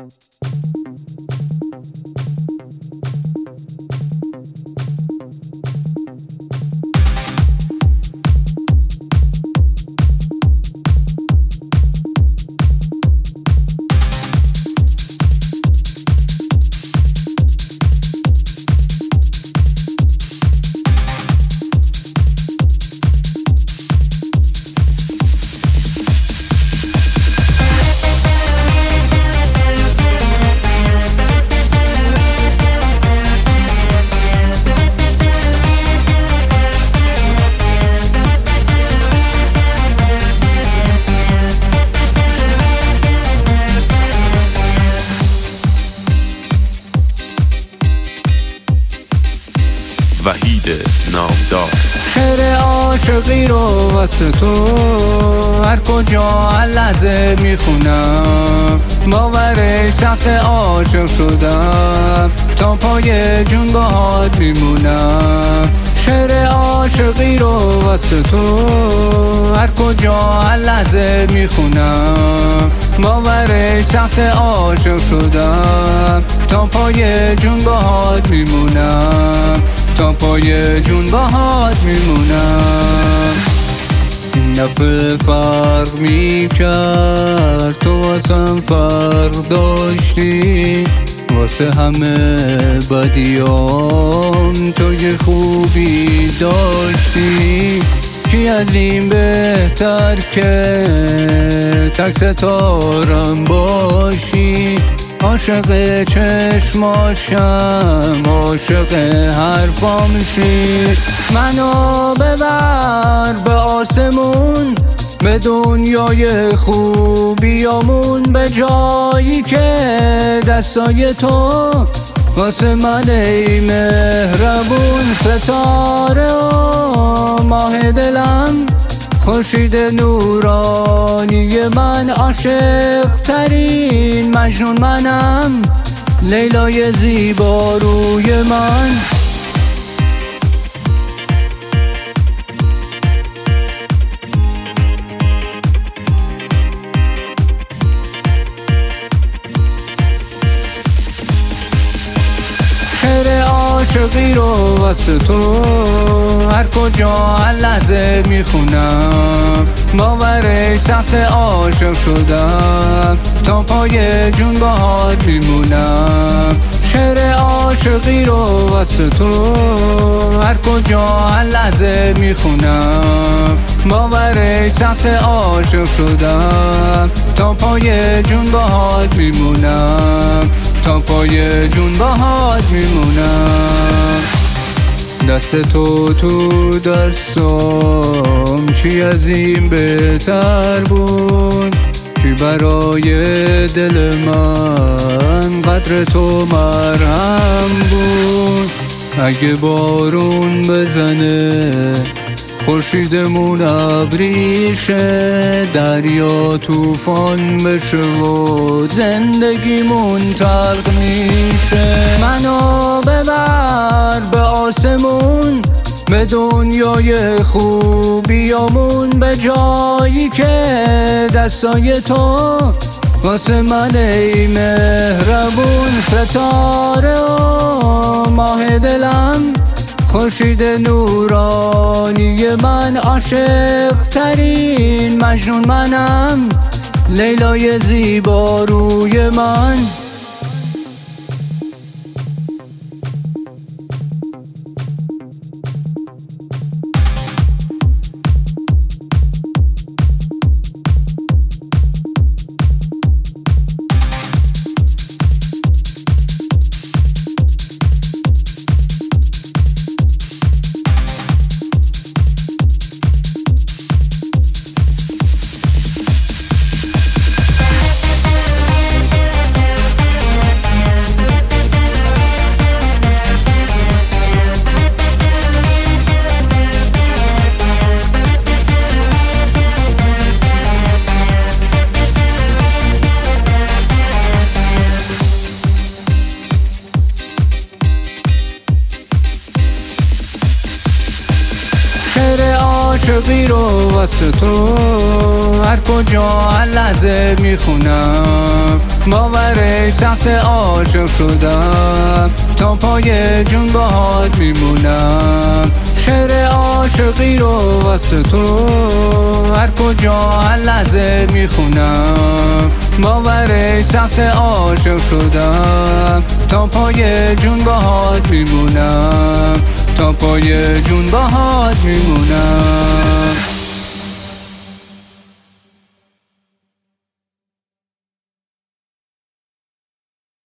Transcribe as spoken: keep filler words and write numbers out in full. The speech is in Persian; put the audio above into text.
وحید نامدار. شعر عاشقی رو واسه تو هر کجا هر لحظه میخونم، باورش سخت عاشق شدم، تا پای جون باهات میمونم. شعر عاشقی رو واسه تو هر کجا هر لحظه میخونم، باورش سخت عاشق شدم، تا پای جون باهات میمونم، تا پای جون باهات میمونم. این دفعه فرق میکرد، تو واسم فرق داشتی، واسه همه بدیام تو یه خوبی داشتی. کی از این بهتر که تک ستارم باشی، عاشق چشماشم، عاشق حرفام شی. منو ببر به آسمون، به دنیای خوبیامون، به جایی که دستای تو واسه من ای مهربون. ستاره و ماه دلم، خورشید نورانی من، عاشق ترین مجنون منم، لیلای زیباروی من. شعر عاشقی رو واسه تو هر کجا هر لحظه میخونم، باورش سخت عاشق شدم، تا پای جون باهات میمونم. شعر عاشقی رو واسه تو هر کجا هر لحظه میخونم، باورش سخت عاشق شدم، تا پای جون باهات میمونم، تا پای جون باهات میمونم. دست تو تو دستم، چی از این بهتر بود، چی برای دل من قدر تو مرهم بود. اگه بارون بزنه خورشیدمون ابریشه، دریا طوفان بشه و زندگیمون تلخ میشه. منو ببر به آسمون، به دنیای خوبیامون، به جایی که دستای تو واسه من ای مهربون. ستاره و ماه دلم، خورشید نورانی من، عاشق ترین مجنون منم، لیلای زیباروی من. واسه تو هر کجا هر لحظه میخونم. باور سخت عاشق شدم تا پای جون باهات میمونم. شعر عاشقی رو واسه تو هر کجا هر لحظه میخونم. باور سخت عاشق شدم تا پای جون باهات میمونم. تا پای جون باهات میمونم.